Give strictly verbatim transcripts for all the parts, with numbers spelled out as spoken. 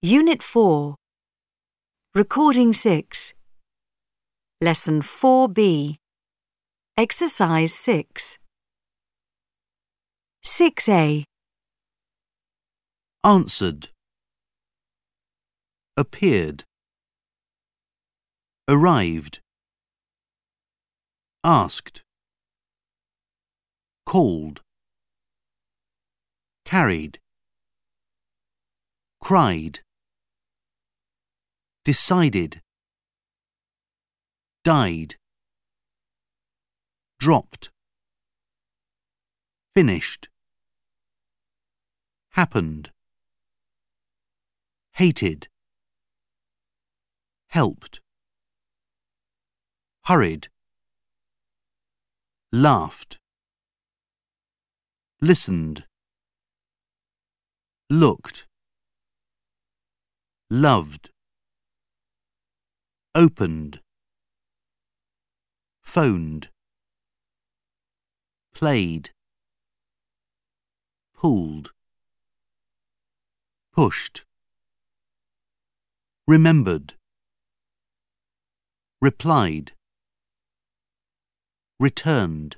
Unit four. Recording six. Lesson four B. Exercise six. six A. Answered. Appeared. Arrived. Asked. Called. Carried. Cried. Decided. Died. Dropped. Finished. Happened. Hated. Helped. Hurried. Laughed. Listened. Looked. Loved. Opened. Phoned. Played. Pulled. Pushed. Remembered. Replied. Returned.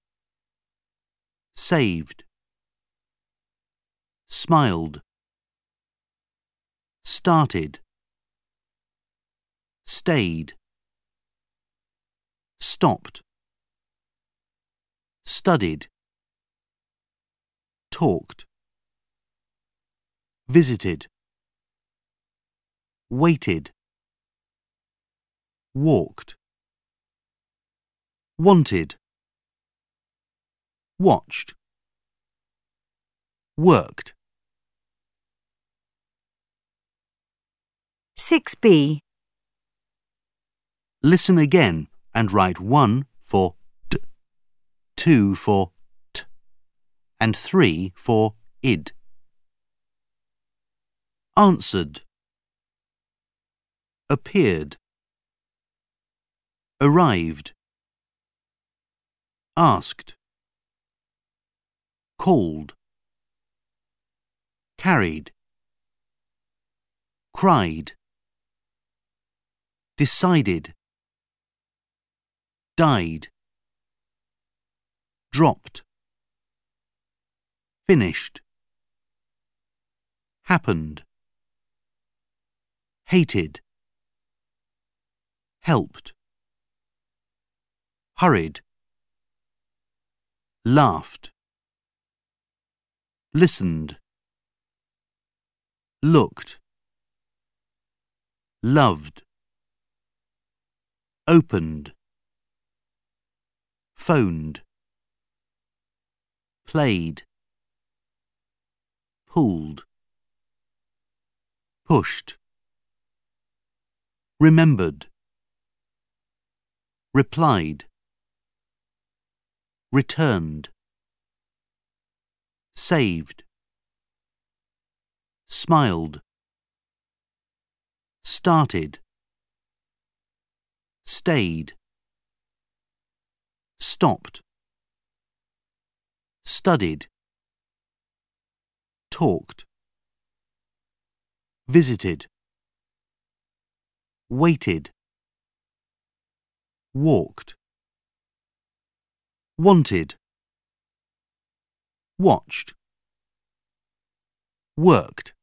Saved. Smiled. Started. Stayed. Stopped. Studied. Talked. Visited. Waited. Walked. Wanted. Watched. Worked. six B. Listen again and write one for d, two for t, and three for id. Answered. Appeared. Arrived. Asked. Called. Carried. Cried. Decided. Died. Dropped. Finished. Happened. Hated. Helped. Hurried. Laughed. Listened. Looked. Loved. Opened. Phoned. Played. Pulled. Pushed. Remembered. Replied. Returned. Saved. Smiled. Started. Stayed. Stopped. Studied. Talked. Visited. Waited. Walked. Wanted. Watched. Worked.